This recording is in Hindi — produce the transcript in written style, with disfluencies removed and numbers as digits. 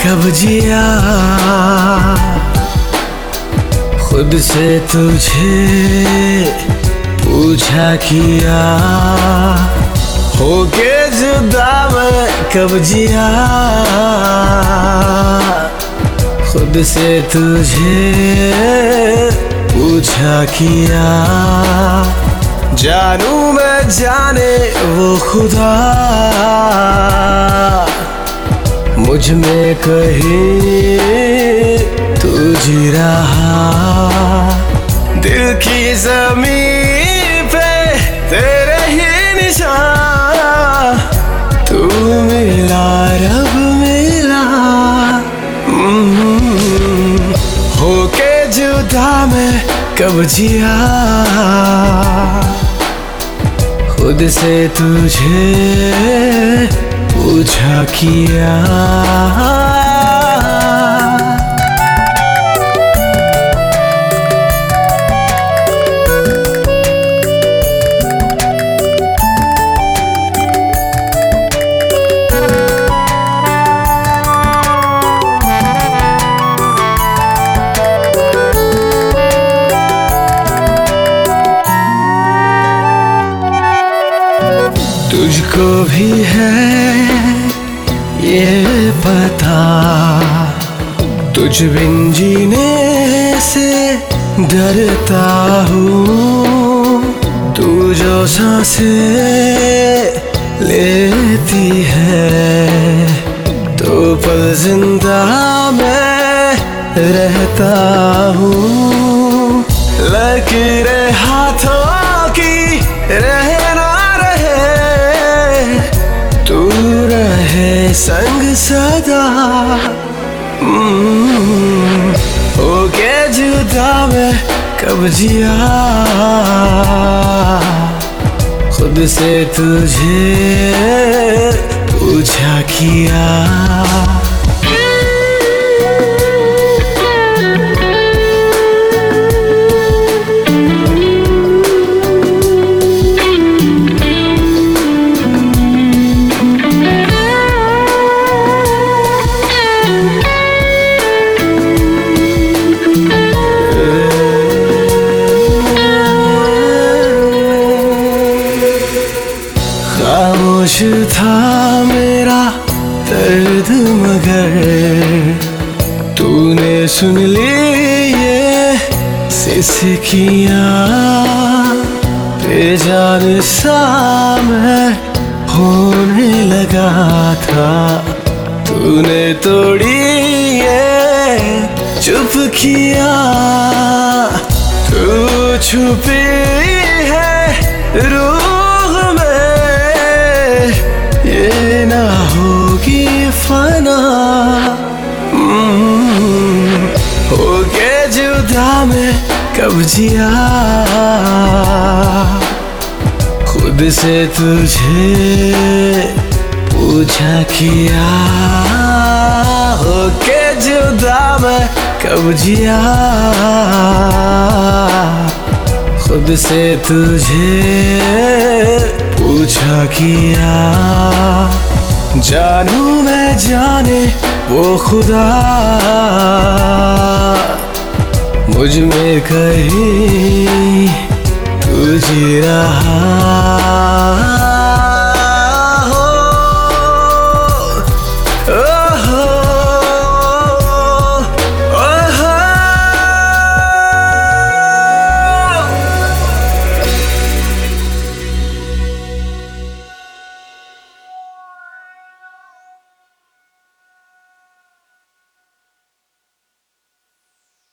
कब जिया, खुद से तुझे पूछा किया, होके जुदा मैं कब जिया, खुद से तुझे पूछा किया। जानू मैं जाने वो खुदा, मुझ में कहीं तू जी रहा, दिल की ज़मीं पे तेरे ही निशान, तू मिला रब मिला। होके जुदा मैं कब जिया, खुद से तुझे पूछा किया। तुझको भी है ये पता, तुझ बिन जीने से डरता हूँ। तू जो सांसें लेती है तो पल जिंदा मैं रहता हूँ। लकीरें हाथों की रहना तू रहे संग सदा। होके जुदा मैं कब जिया, खुद से तुझे पूछा किया। खामोश था मेरा दर्द मगर तूने सुन ली ये सिसकियाँ। बेजान सा मैं होने लगा था, तूने तोड़ी ये चुप किया। तू छुपी है रूह में, ये ना होगी फना। होके जुदा मैं कब जिया, खुद से तुझे पूछा किया। होके जुदा मैं कब जिया, खुद से तुझे पूछा किया। जानू मैं जाने वो खुदा, मुझ में कहीं तू जी रहा।